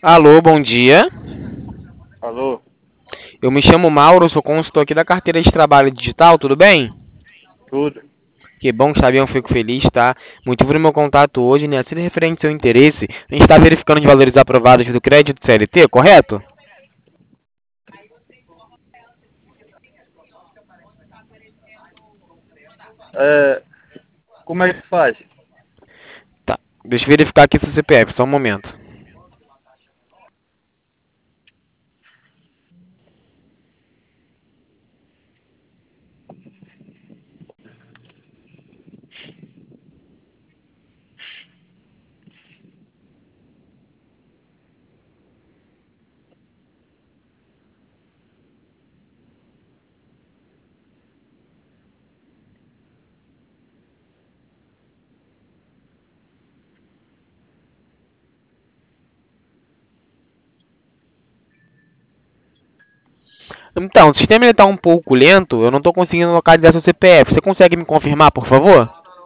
Alô, bom dia. Alô? Eu me chamo Mauro, sou consultor aqui da carteira de trabalho digital, tudo bem? Tudo? Que bom que sabiam, fico feliz, tá? Motivo do meu contato hoje, né? Se referente ao seu interesse, a gente está verificando os valores aprovados do crédito CLT, correto? É, como é que faz? Tá. Deixa eu verificar aqui seu CPF, só um momento. Então, o sistema está um pouco lento, eu não estou conseguindo localizar seu CPF. Você consegue me confirmar, por favor?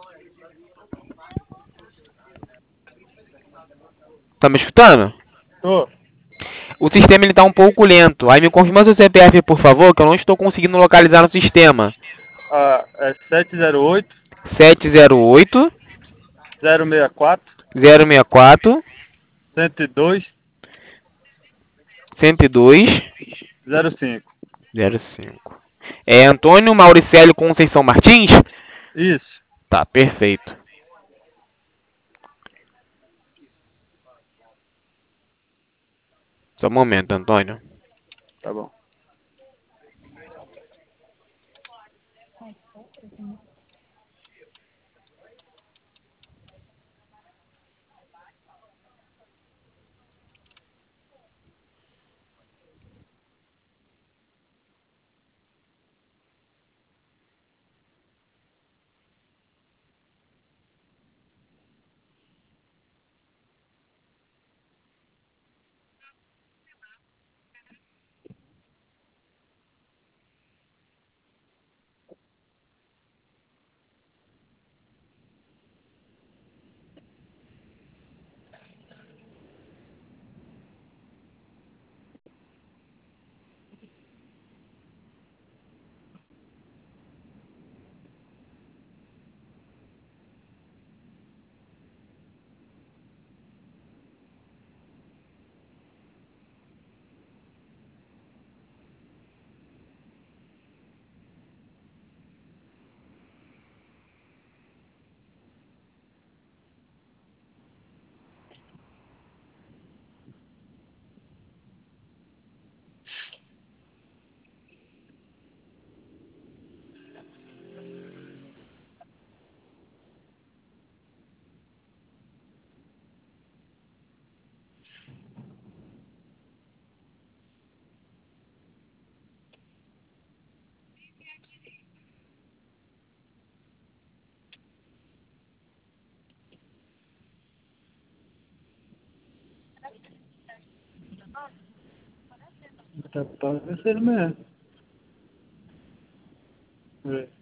Tá me escutando? Tô. O sistema está um pouco lento. Aí me confirma seu CPF, por favor, que eu não estou conseguindo localizar no sistema. É 708 708 064 064 102 102 05. 05. É Antônio Mauricélio Conceição Martins? Isso. Tá, perfeito. Só um momento, Antônio. Tá bom. Tá parecendo mesmo. É.